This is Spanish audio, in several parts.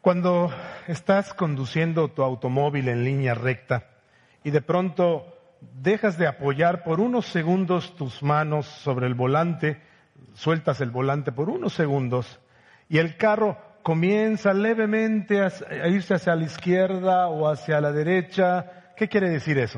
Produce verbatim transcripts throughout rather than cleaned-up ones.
Cuando estás conduciendo tu automóvil en línea recta y de pronto dejas de apoyar por unos segundos tus manos sobre el volante, sueltas el volante por unos segundos y el carro comienza levemente a, a irse hacia la izquierda o hacia la derecha, ¿qué quiere decir eso?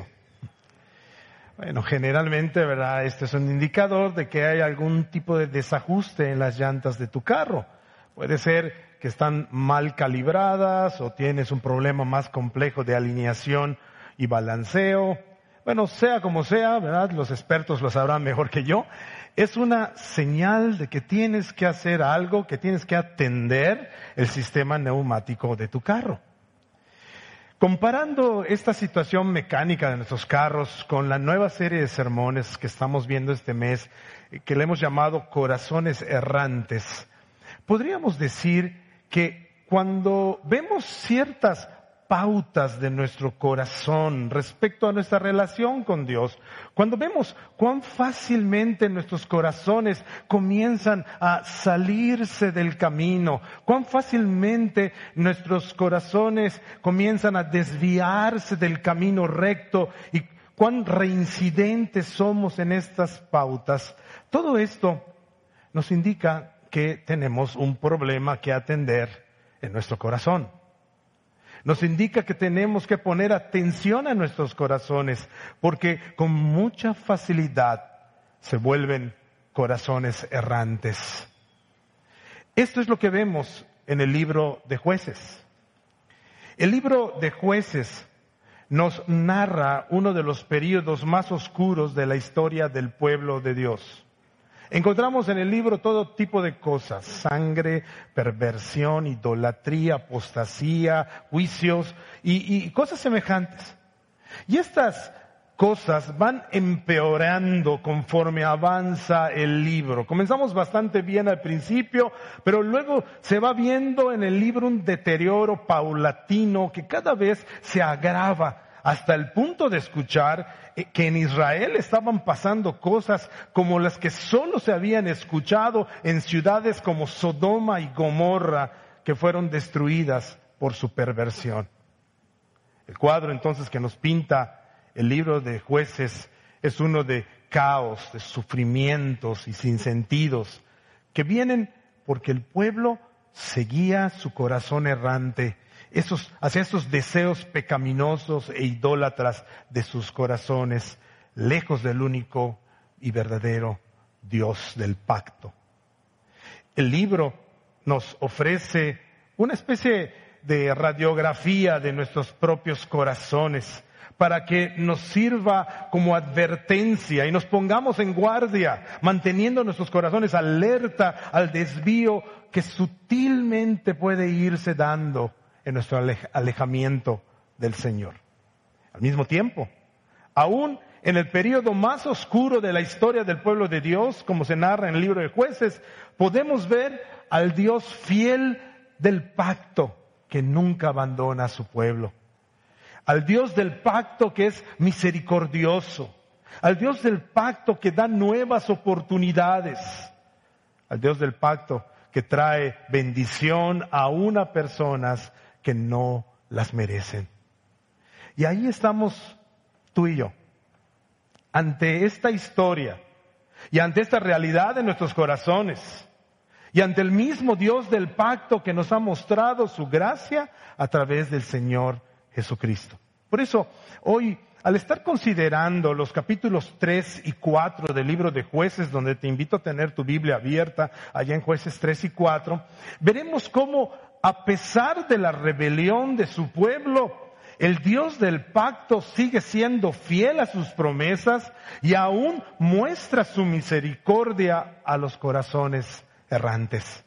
Bueno, generalmente, ¿verdad? Este es un indicador de que hay algún tipo de desajuste en las llantas de tu carro. Puede ser que están mal calibradas o tienes un problema más complejo de alineación y balanceo. Bueno, sea como sea, ¿verdad? Los expertos lo sabrán mejor que yo. Es una señal de que tienes que hacer algo, que tienes que atender el sistema neumático de tu carro. Comparando esta situación mecánica de nuestros carros con la nueva serie de sermones que estamos viendo este mes, que le hemos llamado Corazones Errantes, podríamos decir que cuando vemos ciertas pautas de nuestro corazón respecto a nuestra relación con Dios, cuando vemos cuán fácilmente nuestros corazones comienzan a salirse del camino, cuán fácilmente nuestros corazones comienzan a desviarse del camino recto y cuán reincidentes somos en estas pautas, todo esto nos indica que tenemos un problema que atender en nuestro corazón. Nos indica que tenemos que poner atención a nuestros corazones, porque con mucha facilidad se vuelven corazones errantes. Esto es lo que vemos en el libro de Jueces. El libro de Jueces nos narra uno de los períodos más oscuros de la historia del pueblo de Dios. Encontramos en el libro todo tipo de cosas: sangre, perversión, idolatría, apostasía, juicios y, y cosas semejantes. Y estas cosas van empeorando conforme avanza el libro. Comenzamos bastante bien al principio, pero luego se va viendo en el libro un deterioro paulatino que cada vez se agrava, hasta el punto de escuchar que en Israel estaban pasando cosas como las que solo se habían escuchado en ciudades como Sodoma y Gomorra, que fueron destruidas por su perversión. El cuadro entonces que nos pinta el libro de Jueces es uno de caos, de sufrimientos y sinsentidos que vienen porque el pueblo seguía su corazón errante Esos, hacia esos deseos pecaminosos e idólatras de sus corazones, lejos del único y verdadero Dios del pacto. El libro nos ofrece una especie de radiografía de nuestros propios corazones para que nos sirva como advertencia y nos pongamos en guardia, manteniendo nuestros corazones alerta al desvío que sutilmente puede irse dando en nuestro alejamiento del Señor. Al mismo tiempo, aún en el periodo más oscuro de la historia del pueblo de Dios, como se narra en el libro de Jueces, podemos ver al Dios fiel del pacto que nunca abandona a su pueblo. Al Dios del pacto que es misericordioso. Al Dios del pacto que da nuevas oportunidades. Al Dios del pacto que trae bendición aún a personas que no las merecen. Y ahí estamos tú y yo, ante esta historia y ante esta realidad de nuestros corazones y ante el mismo Dios del pacto que nos ha mostrado su gracia a través del Señor Jesucristo. Por eso, hoy, al estar considerando los capítulos tres y cuatro del libro de Jueces, donde te invito a tener tu Biblia abierta, allá en Jueces tres y cuatro, veremos cómo, a pesar de la rebelión de su pueblo, el Dios del pacto sigue siendo fiel a sus promesas y aún muestra su misericordia a los corazones errantes.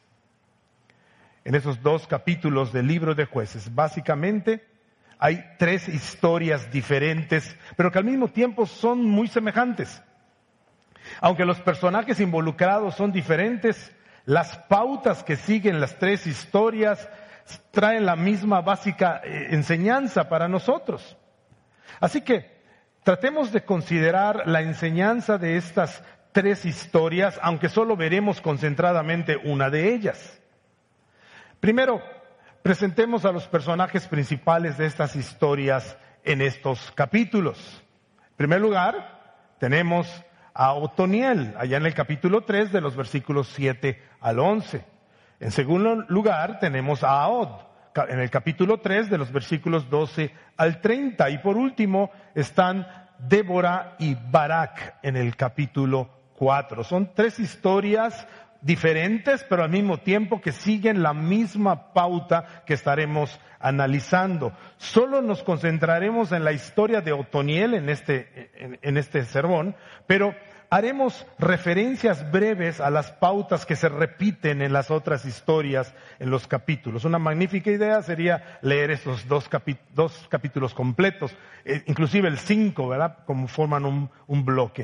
En esos dos capítulos del libro de Jueces, básicamente, hay tres historias diferentes, pero que al mismo tiempo son muy semejantes. Aunque los personajes involucrados son diferentes, las pautas que siguen las tres historias traen la misma básica enseñanza para nosotros. Así que tratemos de considerar la enseñanza de estas tres historias, aunque solo veremos concentradamente una de ellas. Primero, presentemos a los personajes principales de estas historias en estos capítulos. En primer lugar, tenemos a Otoniel, allá en el capítulo tres, de los versículos siete al once. En segundo lugar, tenemos a Ahod, en el capítulo tres, de los versículos doce al treinta. Y por último, están Débora y Barak en el capítulo cuatro. Son tres historias diferentes, pero al mismo tiempo que siguen la misma pauta que estaremos analizando. Solo nos concentraremos en la historia de Otoniel en este, en, en este sermón, pero haremos referencias breves a las pautas que se repiten en las otras historias en los capítulos. Una magnífica idea sería leer estos dos, capi- dos capítulos completos, eh, inclusive el cinco, ¿verdad? Como forman un, un bloque.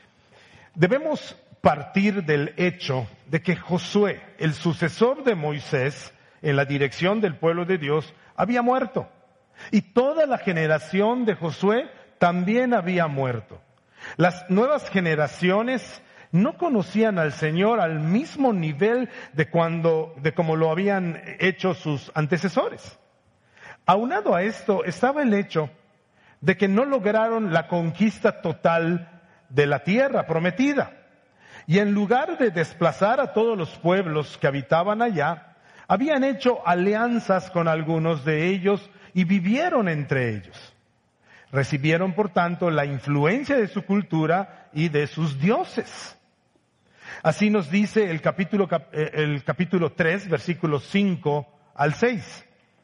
Debemos partir del hecho de que Josué, el sucesor de Moisés en la dirección del pueblo de Dios, había muerto. Y toda la generación de Josué también había muerto. Las nuevas generaciones no conocían al Señor al mismo nivel de cuando, de como lo habían hecho sus antecesores. Aunado a esto estaba el hecho de que no lograron la conquista total de la tierra prometida. Y en lugar de desplazar a todos los pueblos que habitaban allá, habían hecho alianzas con algunos de ellos y vivieron entre ellos. Recibieron, por tanto, la influencia de su cultura y de sus dioses. Así nos dice el capítulo, el capítulo tres, versículos cinco al seis.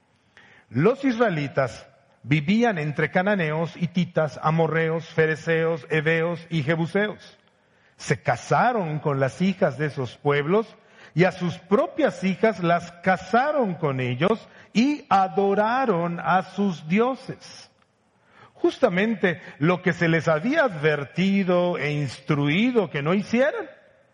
Los israelitas vivían entre cananeos, hititas, amorreos, fereceos, heveos y jebuseos. Se casaron con las hijas de esos pueblos y a sus propias hijas las casaron con ellos y adoraron a sus dioses. Justamente lo que se les había advertido e instruido que no hicieran,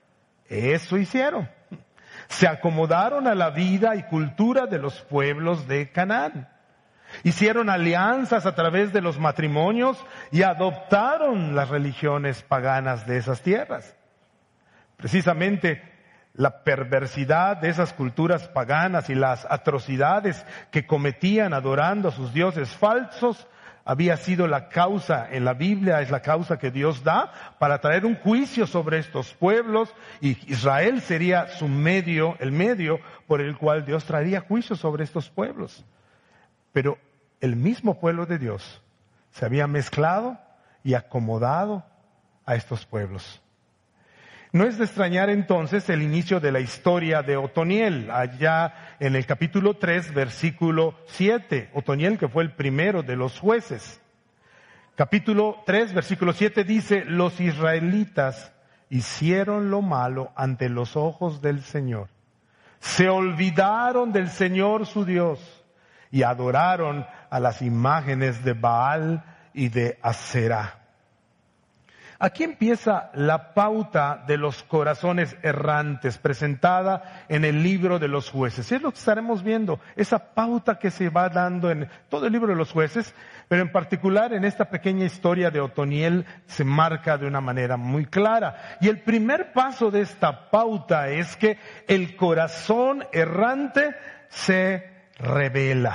eso hicieron. Se acomodaron a la vida y cultura de los pueblos de Canaán. Hicieron alianzas a través de los matrimonios y adoptaron las religiones paganas de esas tierras. Precisamente la perversidad de esas culturas paganas y las atrocidades que cometían adorando a sus dioses falsos había sido la causa, en la Biblia es la causa que Dios da para traer un juicio sobre estos pueblos, y Israel sería su medio, el medio por el cual Dios traería juicio sobre estos pueblos. Pero el mismo pueblo de Dios se había mezclado y acomodado a estos pueblos. No es de extrañar entonces el inicio de la historia de Otoniel, allá en el capítulo tres, versículo siete. Otoniel, que fue el primero de los jueces. Capítulo tres, versículo siete dice: los israelitas hicieron lo malo ante los ojos del Señor. Se olvidaron del Señor su Dios y adoraron a las imágenes de Baal y de Aserá. Aquí empieza la pauta de los corazones errantes presentada en el libro de los jueces. Es lo que estaremos viendo, esa pauta que se va dando en todo el libro de los jueces, pero en particular en esta pequeña historia de Otoniel se marca de una manera muy clara. Y el primer paso de esta pauta es que el corazón errante se revela.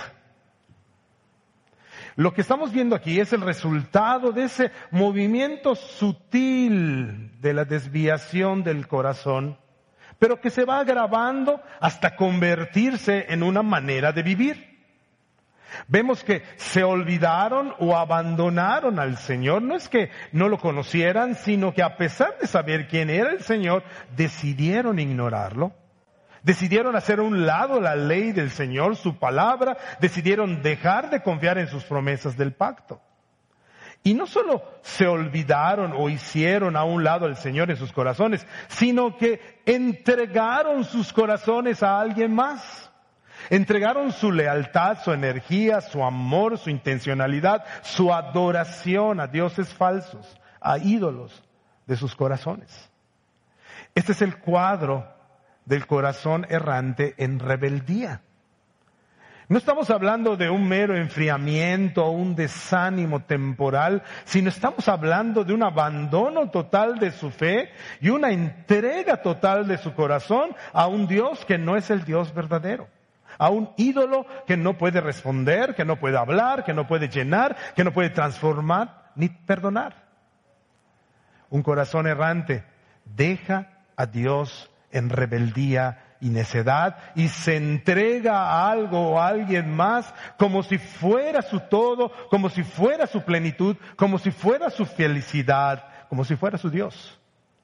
Lo que estamos viendo aquí es el resultado de ese movimiento sutil de la desviación del corazón, pero que se va agravando hasta convertirse en una manera de vivir. Vemos que se olvidaron o abandonaron al Señor. No es que no lo conocieran, sino que a pesar de saber quién era el Señor, decidieron ignorarlo. Decidieron hacer a un lado la ley del Señor, su palabra, decidieron dejar de confiar en sus promesas del pacto. Y no solo se olvidaron o hicieron a un lado al Señor en sus corazones, sino que entregaron sus corazones a alguien más. Entregaron su lealtad, su energía, su amor, su intencionalidad, su adoración a dioses falsos, a ídolos de sus corazones. Este es el cuadro del corazón errante en rebeldía. No estamos hablando de un mero enfriamiento o un desánimo temporal, sino estamos hablando de un abandono total de su fe y una entrega total de su corazón a un Dios que no es el Dios verdadero, a un ídolo que no puede responder, que no puede hablar, que no puede llenar, que no puede transformar ni perdonar. Un corazón errante deja a Dios en rebeldía y necedad y se entrega a algo o a alguien más como si fuera su todo, como si fuera su plenitud, como si fuera su felicidad, como si fuera su Dios.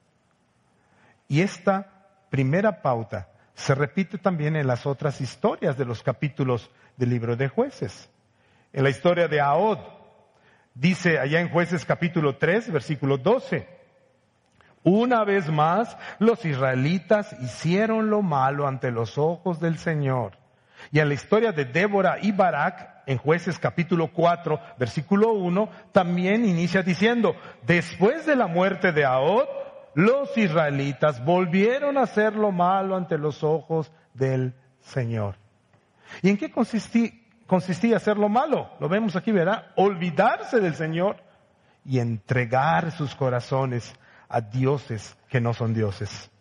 Y esta primera pauta se repite también en las otras historias de los capítulos del libro de Jueces. En la historia de Ahod, dice allá en Jueces capítulo tres, versículo doce, una vez más los israelitas hicieron lo malo ante los ojos del Señor. Y en la historia de Débora y Barak, en Jueces capítulo cuatro, versículo uno, también inicia diciendo, después de la muerte de Ahod, los israelitas volvieron a hacer lo malo ante los ojos del Señor. ¿Y en qué consistía, consistía hacer lo malo? Lo vemos aquí, ¿verdad? Olvidarse del Señor y entregar sus corazones a dioses que no son dioses.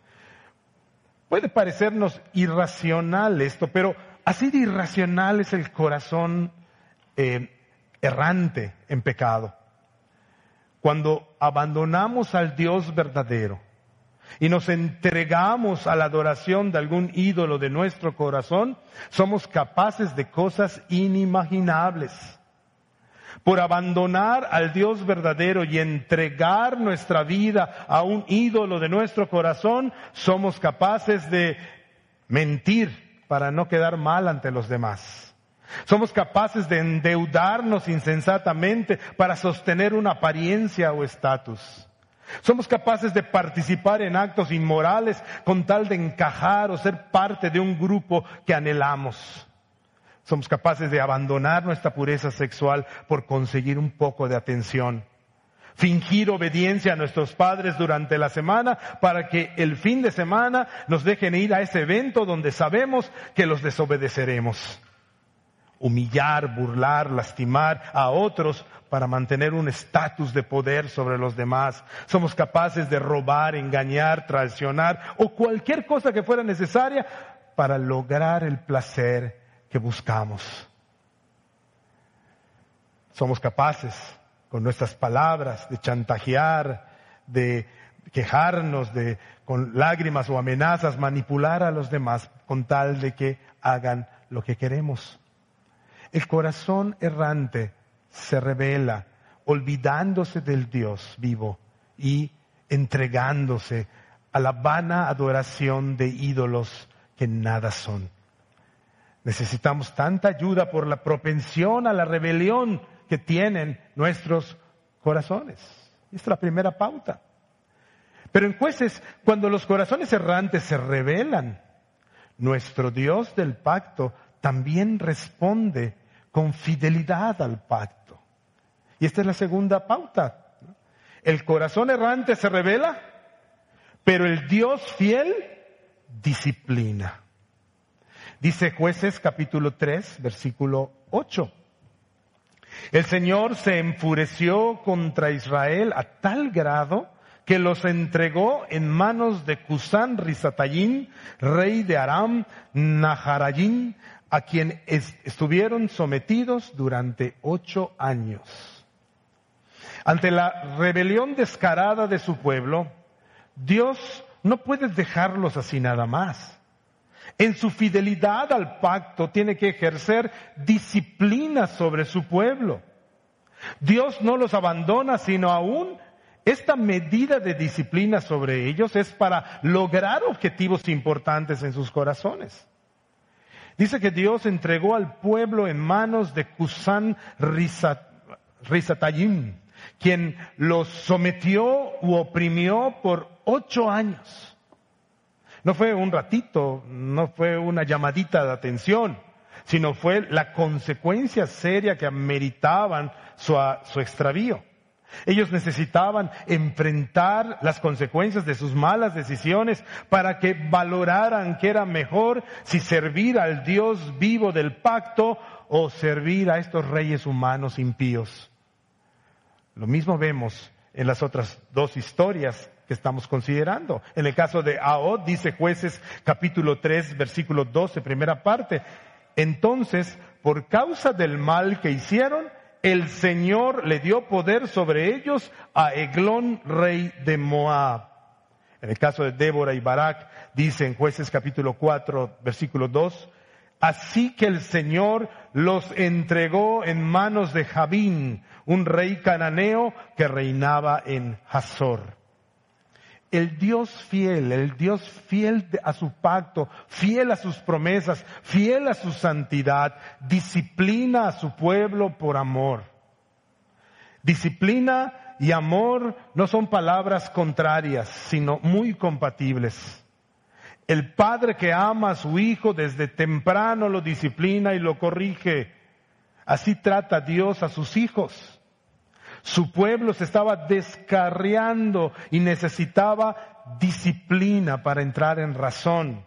Puede parecernos irracional esto, pero así de irracional es el corazón eh, errante en pecado. Cuando abandonamos al Dios verdadero y nos entregamos a la adoración de algún ídolo de nuestro corazón, somos capaces de cosas inimaginables. Por abandonar al Dios verdadero y entregar nuestra vida a un ídolo de nuestro corazón, somos capaces de mentir para no quedar mal ante los demás. Somos capaces de endeudarnos insensatamente para sostener una apariencia o estatus. Somos capaces de participar en actos inmorales con tal de encajar o ser parte de un grupo que anhelamos. Somos capaces de abandonar nuestra pureza sexual por conseguir un poco de atención. Fingir obediencia a nuestros padres durante la semana para que el fin de semana nos dejen ir a ese evento donde sabemos que los desobedeceremos. Humillar, burlar, lastimar a otros para mantener un estatus de poder sobre los demás. Somos capaces de robar, engañar, traicionar o cualquier cosa que fuera necesaria para lograr el placer que buscamos. Somos capaces, con nuestras palabras, de chantajear, de quejarnos, de con lágrimas o amenazas manipular a los demás con tal de que hagan lo que queremos. El corazón errante se revela, olvidándose del Dios vivo y entregándose a la vana adoración de ídolos que nada son. Necesitamos tanta ayuda por la propensión a la rebelión que tienen nuestros corazones. Esta es la primera pauta. Pero en Jueces, cuando los corazones errantes se rebelan, nuestro Dios del pacto también responde con fidelidad al pacto. Y esta es la segunda pauta. El corazón errante se rebela, pero el Dios fiel disciplina. Dice Jueces capítulo tres, versículo ocho. El Señor se enfureció contra Israel a tal grado que los entregó en manos de Cusán Risatayín, rey de Aram Naharayín, a quien es, estuvieron sometidos durante ocho años. Ante la rebelión descarada de su pueblo, Dios no puede dejarlos así nada más. En su fidelidad al pacto tiene que ejercer disciplina sobre su pueblo. Dios no los abandona, sino aún esta medida de disciplina sobre ellos es para lograr objetivos importantes en sus corazones. Dice que Dios entregó al pueblo en manos de Cusán Risatayim, quien los sometió u oprimió por ocho años. No fue un ratito, no fue una llamadita de atención, sino fue la consecuencia seria que ameritaban su, su extravío. Ellos necesitaban enfrentar las consecuencias de sus malas decisiones para que valoraran que era mejor si servir al Dios vivo del pacto o servir a estos reyes humanos impíos. Lo mismo vemos en las otras dos historias que estamos considerando. En el caso de Ahod, dice Jueces capítulo tres, versículo doce, primera parte. Entonces, por causa del mal que hicieron, el Señor le dio poder sobre ellos a Eglón, rey de Moab. En el caso de Débora y Barak, dice en Jueces capítulo cuatro, versículo dos, así que el Señor los entregó en manos de Jabín, un rey cananeo que reinaba en Hazor. El Dios fiel, el Dios fiel a su pacto, fiel a sus promesas, fiel a su santidad, disciplina a su pueblo por amor. Disciplina y amor no son palabras contrarias, sino muy compatibles. El padre que ama a su hijo desde temprano lo disciplina y lo corrige. Así trata Dios a sus hijos. Su pueblo se estaba descarriando y necesitaba disciplina para entrar en razón.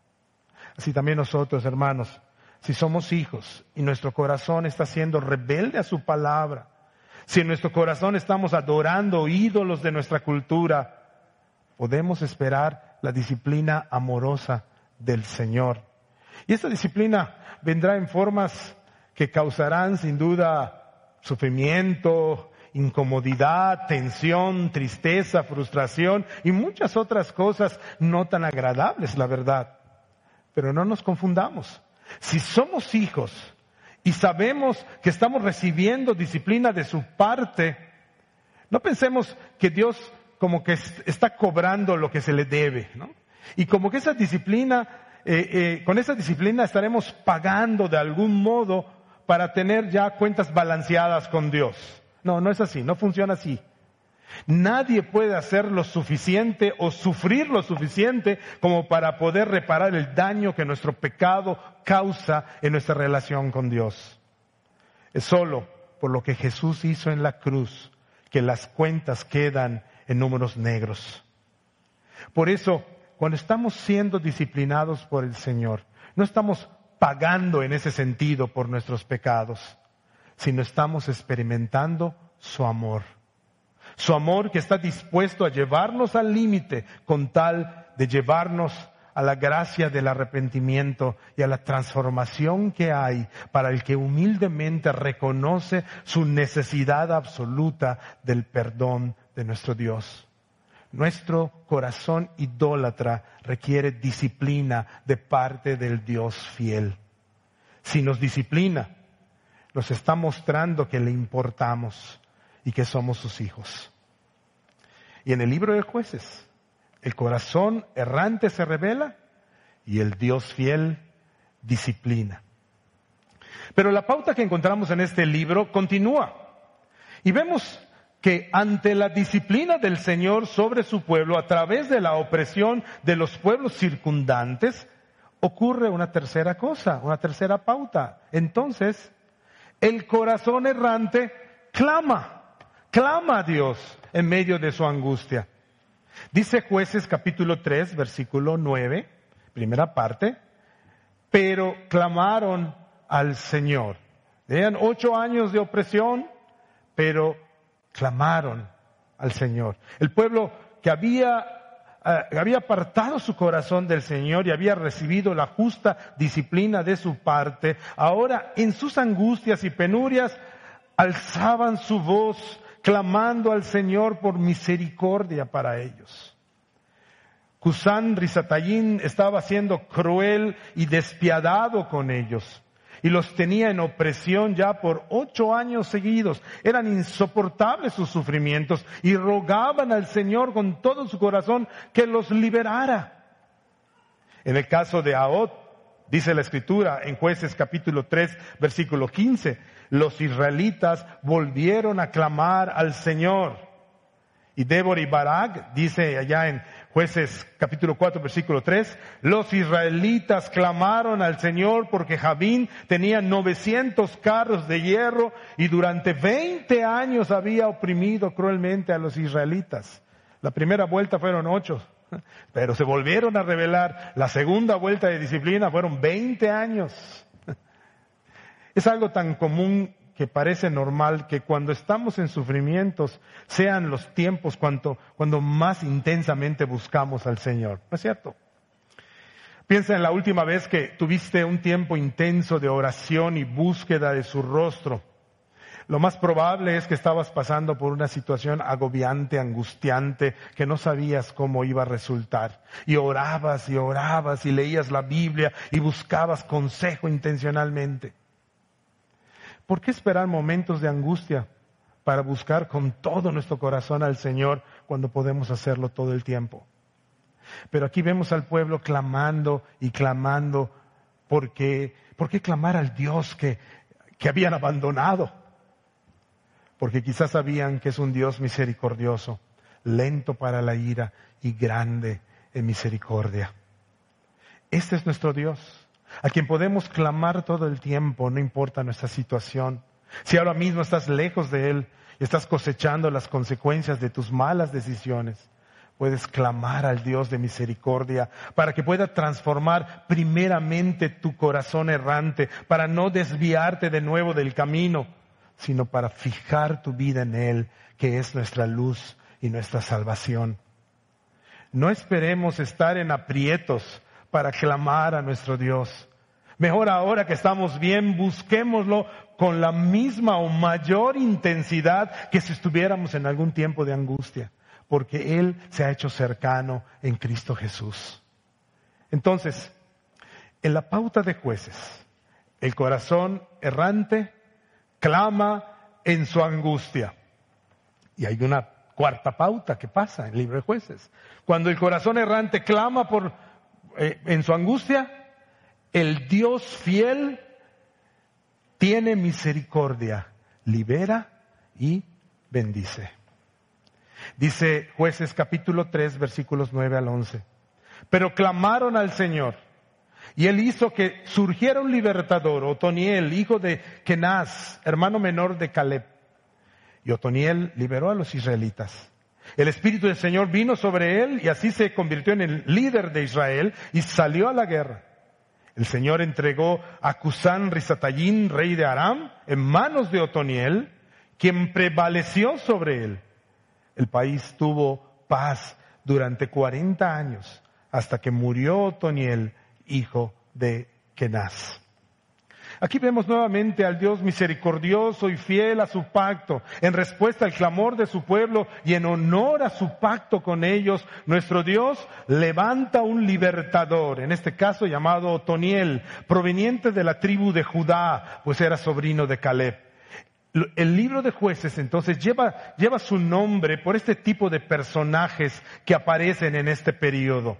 Así también nosotros, hermanos, si somos hijos y nuestro corazón está siendo rebelde a su palabra, si en nuestro corazón estamos adorando ídolos de nuestra cultura, podemos esperar la disciplina amorosa del Señor. Y esta disciplina vendrá en formas que causarán sin duda sufrimiento, incomodidad, tensión, tristeza, frustración y muchas otras cosas no tan agradables, la verdad. Pero no nos confundamos. Si somos hijos y sabemos que estamos recibiendo disciplina de su parte, no pensemos que Dios como que está cobrando lo que se le debe, ¿no? Y como que esa disciplina, eh, eh, con esa disciplina estaremos pagando de algún modo para tener ya cuentas balanceadas con Dios. No, no es así, no funciona así. Nadie puede hacer lo suficiente o sufrir lo suficiente como para poder reparar el daño que nuestro pecado causa en nuestra relación con Dios. Es solo por lo que Jesús hizo en la cruz que las cuentas quedan en números negros. Por eso, cuando estamos siendo disciplinados por el Señor, no estamos pagando en ese sentido por nuestros pecados, sino estamos experimentando su amor. Su amor que está dispuesto a llevarnos al límite con tal de llevarnos a la gracia del arrepentimiento y a la transformación que hay para el que humildemente reconoce su necesidad absoluta del perdón de nuestro Dios. Nuestro corazón idólatra requiere disciplina de parte del Dios fiel. Si nos disciplina, nos está mostrando que le importamos y que somos sus hijos. Y en el libro de Jueces, el corazón errante se revela y el Dios fiel disciplina. Pero la pauta que encontramos en este libro continúa. Y vemos que ante la disciplina del Señor sobre su pueblo, a través de la opresión de los pueblos circundantes, ocurre una tercera cosa, una tercera pauta. Entonces, el corazón errante clama, clama a Dios en medio de su angustia. Dice Jueces capítulo tres, versículo nueve, primera parte, pero clamaron al Señor. Tenían ocho años de opresión, pero clamaron al Señor. El pueblo que había, uh, había apartado su corazón del Señor y había recibido la justa disciplina de su parte, ahora en sus angustias y penurias alzaban su voz clamando al Señor por misericordia para ellos. Cusán Risatayín estaba siendo cruel y despiadado con ellos y los tenía en opresión ya por ocho años seguidos. Eran insoportables sus sufrimientos y rogaban al Señor con todo su corazón que los liberara. En el caso de Ahod, dice la Escritura en Jueces capítulo tres, versículo quince, los israelitas volvieron a clamar al Señor. Y Débora y Barak, dice allá en Jueces capítulo cuatro, versículo tres, los israelitas clamaron al Señor porque Jabín tenía novecientos carros de hierro y durante veinte años había oprimido cruelmente a los israelitas. La primera vuelta fueron ocho, pero se volvieron a rebelar. La segunda vuelta de disciplina fueron veinte años. Es algo tan común que parece normal que cuando estamos en sufrimientos sean los tiempos cuando, cuando más intensamente buscamos al Señor. ¿No es cierto? Piensa en la última vez que tuviste un tiempo intenso de oración y búsqueda de su rostro. Lo más probable es que estabas pasando por una situación agobiante, angustiante, que no sabías cómo iba a resultar. Y orabas y orabas y leías la Biblia y buscabas consejo intencionalmente. ¿Por qué esperar momentos de angustia para buscar con todo nuestro corazón al Señor cuando podemos hacerlo todo el tiempo? Pero aquí vemos al pueblo clamando y clamando. ¿Por qué? ¿Por qué clamar al Dios que, que habían abandonado? Porque quizás sabían que es un Dios misericordioso, lento para la ira y grande en misericordia. Este es nuestro Dios, a quien podemos clamar todo el tiempo, no importa nuestra situación. Si ahora mismo estás lejos de Él y estás cosechando las consecuencias de tus malas decisiones, puedes clamar al Dios de misericordia para que pueda transformar primeramente tu corazón errante, para no desviarte de nuevo del camino, sino para fijar tu vida en Él, que es nuestra luz y nuestra salvación. No esperemos estar en aprietos para clamar a nuestro Dios. Mejor ahora que estamos bien, busquémoslo con la misma o mayor intensidad que si estuviéramos en algún tiempo de angustia, porque Él se ha hecho cercano en Cristo Jesús. Entonces, en la pauta de Jueces, el corazón errante clama en su angustia. Y hay una cuarta pauta que pasa en el libro de Jueces. Cuando el corazón errante clama por, eh, en su angustia, el Dios fiel tiene misericordia, libera y bendice. Dice Jueces capítulo tres, versículos nueve al once. Pero clamaron al Señor, y Él hizo que surgiera un libertador, Otoniel, hijo de Kenaz, hermano menor de Caleb. Y Otoniel liberó a los israelitas. El Espíritu del Señor vino sobre él y así se convirtió en el líder de Israel y salió a la guerra. El Señor entregó a Cusán Risatayín, rey de Aram, en manos de Otoniel, quien prevaleció sobre él. El país tuvo paz durante cuarenta años, hasta que murió Otoniel, hijo de Kenaz. Aquí vemos nuevamente al Dios misericordioso y fiel a su pacto. En respuesta al clamor de su pueblo y en honor a su pacto con ellos, nuestro Dios levanta un libertador, en este caso llamado Otoniel, proveniente de la tribu de Judá, pues era sobrino de Caleb. El libro de Jueces entonces lleva, lleva su nombre por este tipo de personajes que aparecen en este periodo.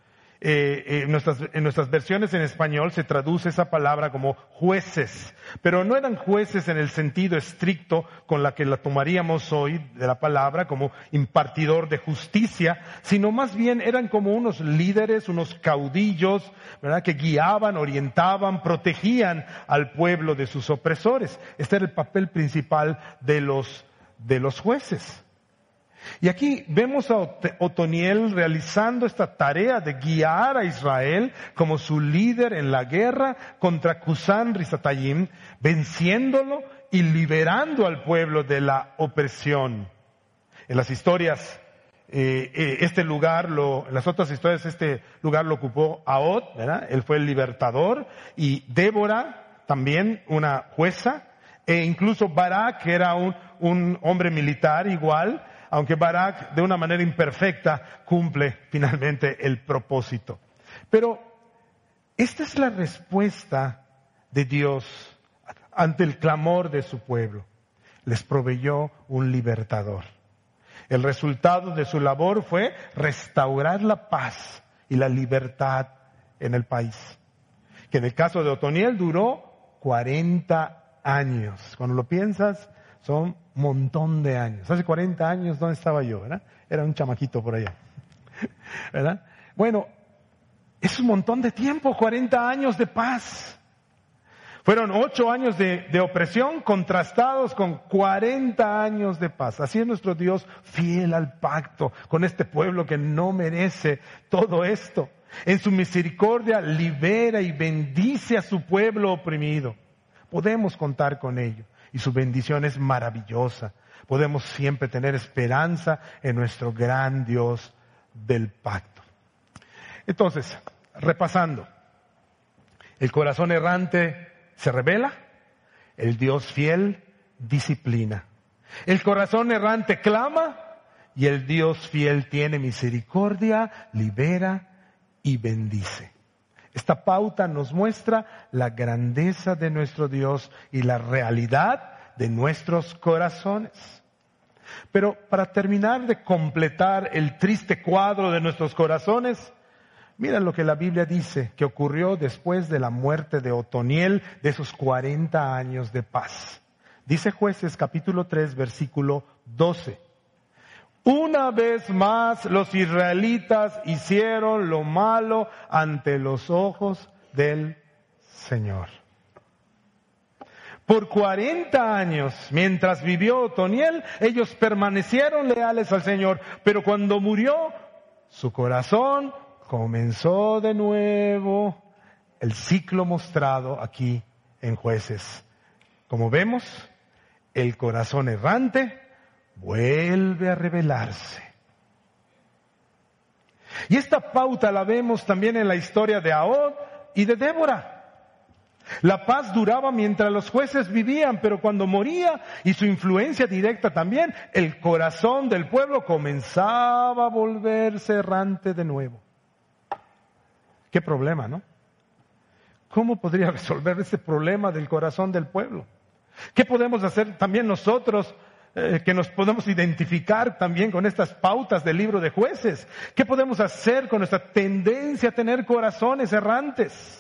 Eh, eh, en, nuestras, en nuestras versiones en español se traduce esa palabra como jueces, pero no eran jueces en el sentido estricto con la que la tomaríamos hoy de la palabra como impartidor de justicia, sino más bien eran como unos líderes, unos caudillos, ¿verdad?, que guiaban, orientaban, protegían al pueblo de sus opresores. Este era el papel principal de los, de los jueces. Y aquí vemos a Otoniel realizando esta tarea de guiar a Israel como su líder en la guerra contra Cusán Risatayim, venciéndolo y liberando al pueblo de la opresión. En las historias, eh, eh, este lugar, lo, en las otras historias, este lugar lo ocupó Ahod, ¿verdad? Él fue el libertador, y Débora, también una jueza, e incluso Barak, que era un, un hombre militar igual, aunque Barak de una manera imperfecta cumple finalmente el propósito. Pero esta es la respuesta de Dios ante el clamor de su pueblo. Les proveyó un libertador. El resultado de su labor fue restaurar la paz y la libertad en el país, que en el caso de Otoniel duró cuarenta años. Cuando lo piensas, son un montón de años. Hace cuarenta años, ¿dónde estaba yo? ¿Verdad? Era un chamaquito por allá. ¿Verdad? Bueno, es un montón de tiempo, cuarenta años de paz. Fueron ocho años de, de opresión contrastados con cuarenta años de paz. Así es nuestro Dios fiel al pacto con este pueblo que no merece todo esto. En su misericordia libera y bendice a su pueblo oprimido. Podemos contar con ello. y su bendición es maravillosa. Podemos siempre tener esperanza en nuestro gran Dios del pacto. Entonces, repasando, el corazón errante se rebela, el Dios fiel disciplina. El corazón errante clama y el Dios fiel tiene misericordia, libera y bendice. Esta pauta nos muestra la grandeza de nuestro Dios y la realidad de nuestros corazones. Pero para terminar de completar el triste cuadro de nuestros corazones, mira lo que la Biblia dice que ocurrió después de la muerte de Otoniel, de esos cuarenta años de paz. Dice Jueces capítulo tres, versículo doce. Una vez más los israelitas hicieron lo malo ante los ojos del Señor. Por cuarenta años, mientras vivió Otoniel, ellos permanecieron leales al Señor, pero cuando murió, su corazón comenzó de nuevo el ciclo mostrado aquí en Jueces. Como vemos, el corazón errante vuelve a rebelarse. Y esta pauta la vemos también en la historia de Ahod y de Débora. La paz duraba mientras los jueces vivían, pero cuando moría, y su influencia directa también, el corazón del pueblo comenzaba a volverse errante de nuevo. Qué problema, ¿no? ¿Cómo podría resolver ese problema del corazón del pueblo? ¿Qué podemos hacer también nosotros eh, que nos podemos identificar también con estas pautas del libro de Jueces? ¿Qué podemos hacer con nuestra tendencia a tener corazones errantes?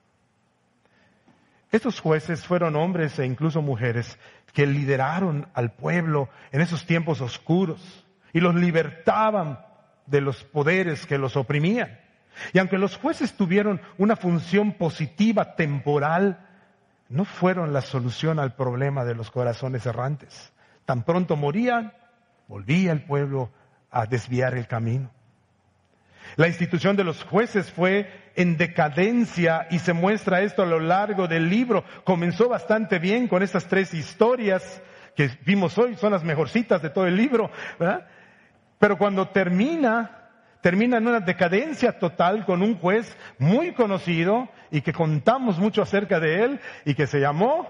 Estos jueces fueron hombres e incluso mujeres que lideraron al pueblo en esos tiempos oscuros y los libertaban de los poderes que los oprimían. Y aunque los jueces tuvieron una función positiva temporal, no fueron la solución al problema de los corazones errantes. Tan pronto morían, volvía el pueblo a desviar el camino. La institución de los jueces fue en decadencia y se muestra esto a lo largo del libro. Comenzó bastante bien con estas tres historias que vimos hoy, son las mejorcitas de todo el libro, ¿verdad? Pero cuando termina, termina en una decadencia total con un juez muy conocido y que contamos mucho acerca de él y que se llamó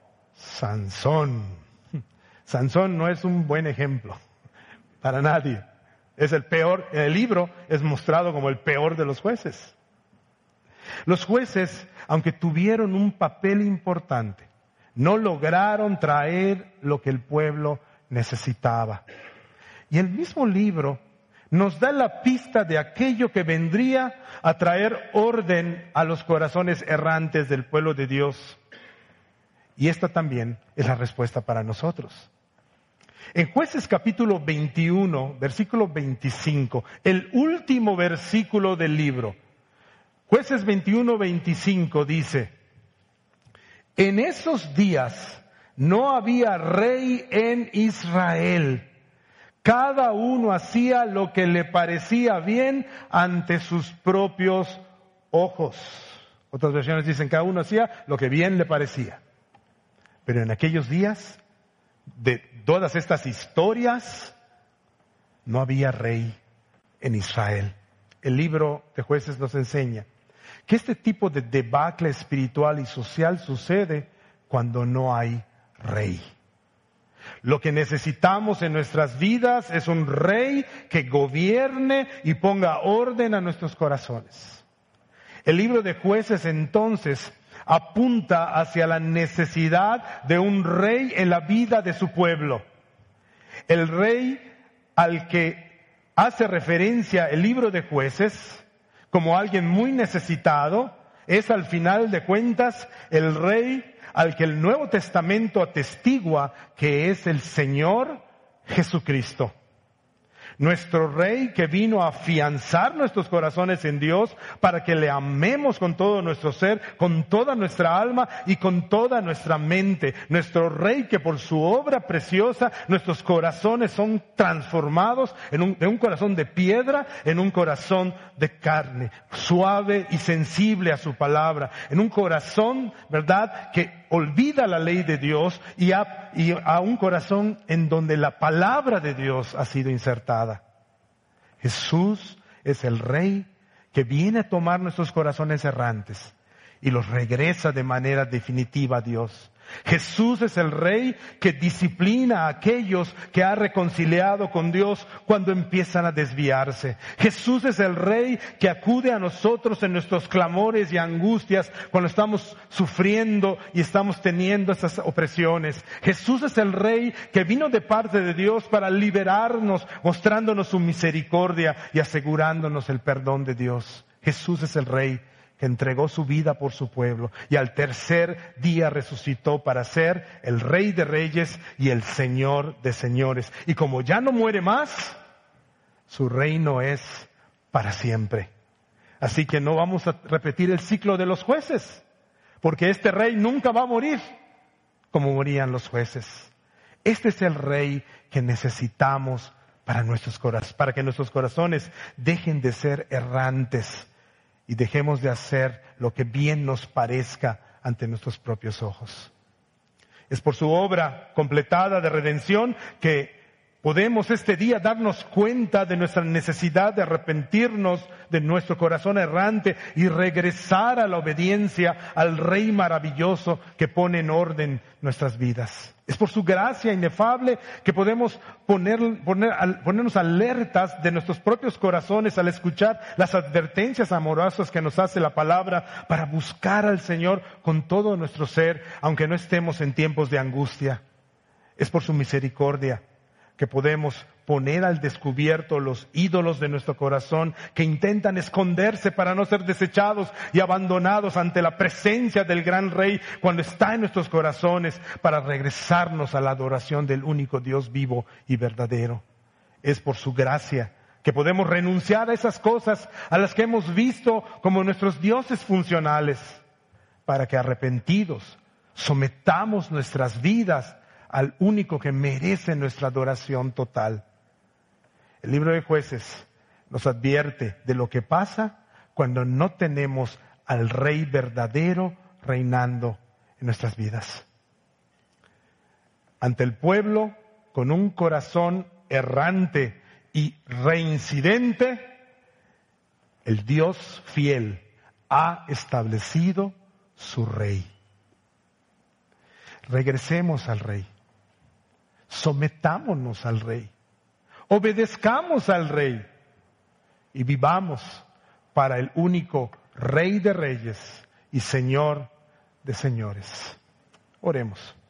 Sansón. Sansón no es un buen ejemplo para nadie. Es el peor, en el libro es mostrado como el peor de los jueces. Los jueces, aunque tuvieron un papel importante, no lograron traer lo que el pueblo necesitaba. Y el mismo libro nos da la pista de aquello que vendría a traer orden a los corazones errantes del pueblo de Dios. Y esta también es la respuesta para nosotros. En Jueces capítulo veintiuno, versículo veinticinco, el último versículo del libro. Jueces veintiuno, veinticinco dice, en esos días no había rey en Israel. Cada uno hacía lo que le parecía bien ante sus propios ojos. Otras versiones dicen cada uno hacía lo que bien le parecía. Pero en aquellos días, de todas estas historias, no había rey en Israel. El libro de Jueces nos enseña que este tipo de debacle espiritual y social sucede cuando no hay rey. Lo que necesitamos en nuestras vidas es un rey que gobierne y ponga orden a nuestros corazones. El libro de Jueces entonces apunta hacia la necesidad de un rey en la vida de su pueblo. El rey al que hace referencia el libro de Jueces como alguien muy necesitado es al final de cuentas el rey al que el Nuevo Testamento atestigua que es el Señor Jesucristo. Nuestro Rey que vino a afianzar nuestros corazones en Dios para que le amemos con todo nuestro ser, con toda nuestra alma y con toda nuestra mente. Nuestro Rey que por su obra preciosa nuestros corazones son transformados en un, de un corazón de piedra en un corazón de carne, suave y sensible a su palabra, en un corazón, ¿verdad?, que olvida la ley de Dios y a, y a un corazón en donde la palabra de Dios ha sido insertada. Jesús es el Rey que viene a tomar nuestros corazones errantes y los regresa de manera definitiva a Dios. Jesús es el Rey que disciplina a aquellos que ha reconciliado con Dios cuando empiezan a desviarse. Jesús es el Rey que acude a nosotros en nuestros clamores y angustias cuando estamos sufriendo y estamos teniendo esas opresiones. Jesús es el Rey que vino de parte de Dios para liberarnos, mostrándonos su misericordia y asegurándonos el perdón de Dios. Jesús es el Rey que entregó su vida por su pueblo y al tercer día resucitó para ser el Rey de Reyes y el Señor de Señores. Y como ya no muere más, su reino es para siempre. Así que no vamos a repetir el ciclo de los jueces, porque este Rey nunca va a morir como morían los jueces. Este es el Rey que necesitamos para nuestros corazones, para que nuestros corazones dejen de ser errantes y dejemos de hacer lo que bien nos parezca ante nuestros propios ojos. Es por su obra completada de redención que podemos este día darnos cuenta de nuestra necesidad de arrepentirnos de nuestro corazón errante y regresar a la obediencia al Rey maravilloso que pone en orden nuestras vidas. Es por su gracia inefable que podemos poner, poner, ponernos alertas de nuestros propios corazones al escuchar las advertencias amorosas que nos hace la palabra para buscar al Señor con todo nuestro ser, aunque no estemos en tiempos de angustia. Es por su misericordia que podemos poner al descubierto los ídolos de nuestro corazón que intentan esconderse para no ser desechados y abandonados ante la presencia del gran Rey cuando está en nuestros corazones, para regresarnos a la adoración del único Dios vivo y verdadero. Es por su gracia que podemos renunciar a esas cosas a las que hemos visto como nuestros dioses funcionales, para que arrepentidos sometamos nuestras vidas al único que merece nuestra adoración total. El libro de Jueces nos advierte de lo que pasa cuando no tenemos al Rey verdadero reinando en nuestras vidas. Ante el pueblo con un corazón errante y reincidente, el Dios fiel ha establecido su Rey. Regresemos al Rey. Sometámonos al Rey, obedezcamos al Rey y vivamos para el único Rey de Reyes y Señor de Señores. Oremos.